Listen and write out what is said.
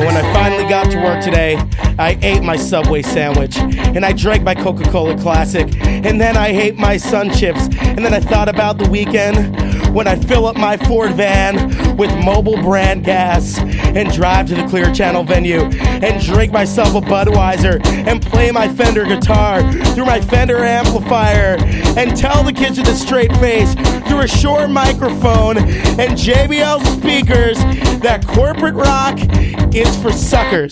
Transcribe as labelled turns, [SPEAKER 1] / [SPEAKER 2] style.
[SPEAKER 1] When I finally got to work today, I ate my Subway sandwich, and I drank my Coca-Cola Classic, and then I ate my Sun Chips, and then I thought about the weekend when I fill up my Ford van with Mobile brand gas and drive to the Clear Channel venue and drink myself a Budweiser and play my Fender guitar through my Fender amplifier and tell the kids with a straight face through a Shure microphone and JBL speakers that corporate rock is for suckers.